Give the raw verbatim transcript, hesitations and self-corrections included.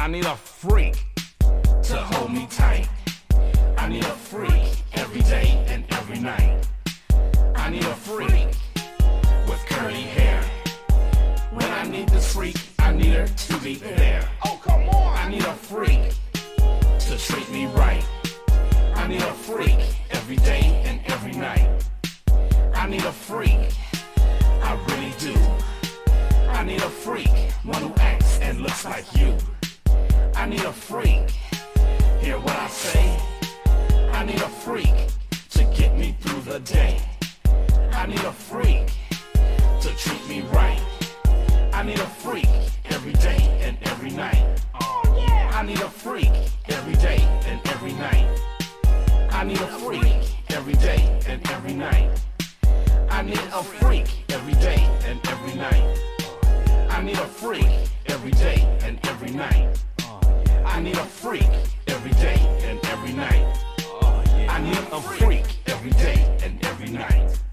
I need a freak to hold me tight. I need a freak every day and every night. I need a freak with curly hair. When I need this freak, I need her to be there. Oh, come on! I need a freak to treat me right. I need a freak every day and every night. I need a freak, I really do. I need a freak, one who acts and looks like you. I need a freak, hear what I say. I need a freak to get me through the day. I need a freak to treat me right. I need a freak every day and every night. Oh yeah! I need a freak every day and every night. I need a freak every day and every night. I need a freak every day and every night. I need a freak every day and every night. I need a freak every day and every night. I need a freak every day and every night.